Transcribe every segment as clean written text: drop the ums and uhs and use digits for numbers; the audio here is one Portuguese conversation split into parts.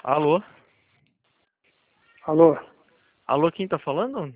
Alô? Alô? Alô, quem tá falando?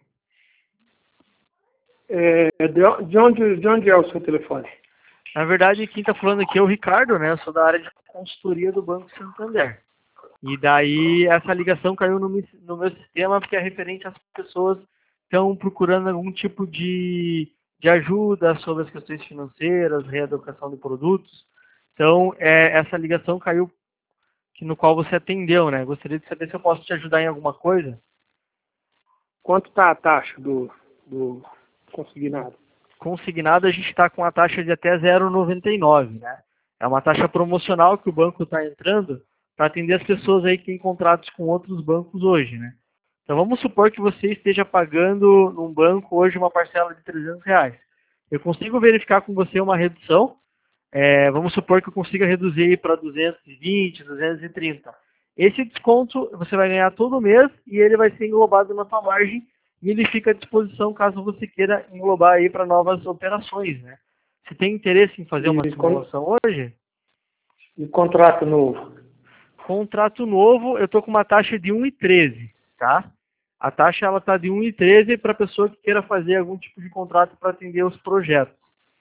De onde é o seu telefone? Na verdade, quem tá falando aqui é o Ricardo, né? Eu sou da área de consultoria do Banco Santander. E daí essa ligação caiu no meu sistema porque é referente às pessoas que estão procurando algum tipo de ajuda sobre as questões financeiras, reeducação de produtos. Então, essa ligação caiu no qual você atendeu, né? Gostaria de saber se eu posso te ajudar em alguma coisa. Quanto está a taxa do consignado? Consignado, a gente está com a taxa de até 0,99, né? É uma taxa promocional que o banco está entrando para atender as pessoas aí que têm contratos com outros bancos hoje, né? Então vamos supor que você esteja pagando num banco hoje uma parcela de R$ 300. Eu consigo verificar com você uma redução. Vamos supor que eu consiga reduzir para 220, 230. Esse desconto você vai ganhar todo mês e ele vai ser englobado na sua margem e ele fica à disposição caso você queira englobar aí para novas operações, né? Você tem interesse em fazer uma simulação hoje? E contrato novo? Contrato novo, eu estou com uma taxa de 1,13, tá? A taxa ela está de 1,13 para a pessoa que queira fazer algum tipo de contrato para atender os projetos.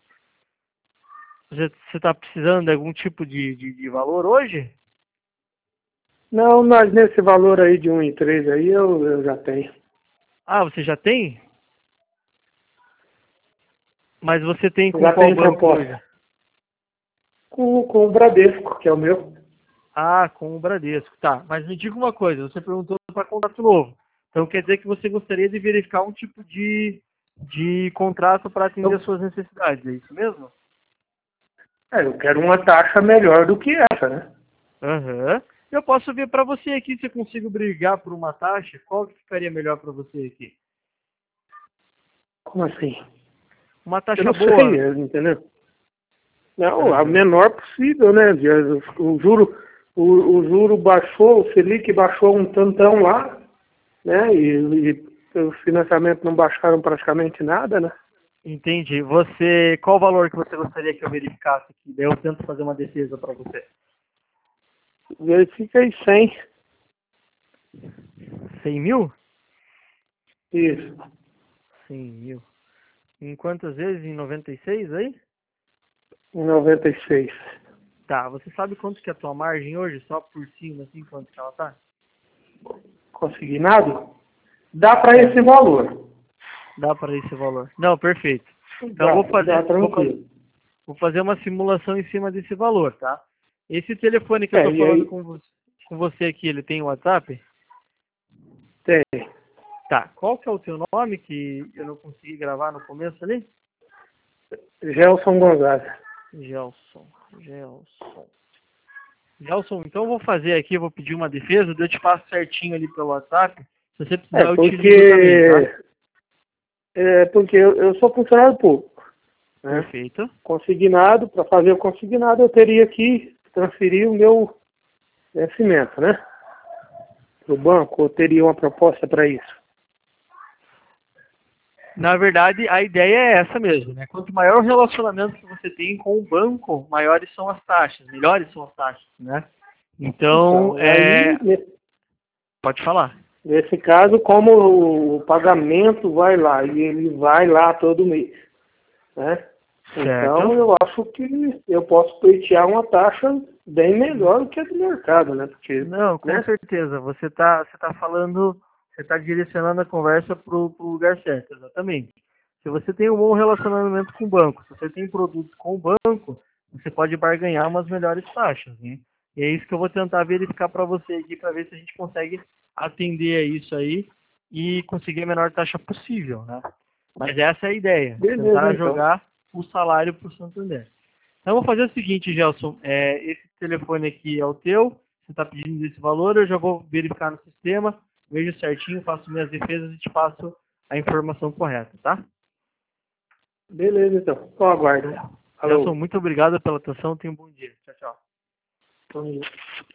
Você está precisando de algum tipo de valor hoje? Não, mas nesse valor aí de 1,3 aí eu já tenho. Ah, você já tem? Mas você tem com Já qual tenho banco hoje? proposta. Com o Bradesco, que é o meu. Ah, com o Bradesco. Tá, mas me diga uma coisa, você perguntou para contrato novo. Então quer dizer que você gostaria de verificar um tipo de contrato para atender as suas necessidades, é isso mesmo? Eu quero uma taxa melhor do que essa, né? Aham. Eu posso ver para você aqui se eu consigo brigar por uma taxa. Qual que ficaria melhor para você aqui? Como assim? Uma Eu taxa não sei, boa. entendeu? Não, a Aham. menor possível, né? O juro baixou, o Selic baixou um tantão lá, né? E os financiamentos não baixaram praticamente nada, né? Entendi. Qual o valor que você gostaria que eu verificasse aqui? Daí eu tento fazer uma defesa para você. Verifica aí 100. 100 mil? Isso. 100 mil. Em quantas vezes? Em 96 aí? Em 96. Tá, você sabe quanto que é a tua margem hoje? Só por cima, assim, quanto que ela tá? Consignado? Dá para É, esse valor. dá para esse valor. Não, perfeito. Então eu Dá, dá tranquilo. vou fazer uma simulação em cima desse valor, tá? Esse telefone que eu tô E falando aí com você aqui, ele tem WhatsApp? tem Tá. Qual que é o teu nome que eu não consegui gravar no começo ali? Gelson Gonzaga. Gelson. Gelson, então eu vou fazer aqui, eu vou pedir uma defesa, eu te passo certinho ali pelo WhatsApp. Se você precisar, eu utilizo também, tá? Porque eu sou funcionário público, né? Perfeito. Consignado, para fazer o consignado eu teria que transferir o meu vencimento, né? Para o banco, eu teria uma proposta para isso. Na verdade, a ideia é essa mesmo, né? Quanto maior o relacionamento que você tem com o banco, maiores são as taxas, melhores são as taxas, né? Então, Então, aí, pode falar. nesse caso, como o pagamento vai lá, e ele vai lá todo mês, né? Certo? Então, eu acho que eu posso pleitear uma taxa bem melhor do que a do mercado, né? Porque, Não, com né? certeza. Você tá falando, você está direcionando a conversa para o lugar certo, exatamente. Se você tem um bom relacionamento com o banco, se você tem produtos com o banco, você pode barganhar umas melhores taxas, né? E é isso que eu vou tentar verificar para você aqui, para ver se a gente consegue atender a isso aí e conseguir a menor taxa possível, né? Mas essa é a ideia, Beleza, tentar então. jogar o salário para o Santander. Então, eu vou fazer o seguinte, Gelson. Esse telefone aqui é o teu. Você está pedindo esse valor. Eu já vou verificar no sistema, vejo certinho, faço minhas defesas e te passo a informação correta, tá? Beleza, então. Só aguardo. Então, Gelson, Alô. muito obrigado pela atenção. Tenha um bom dia. Tchau, tchau. Bom dia.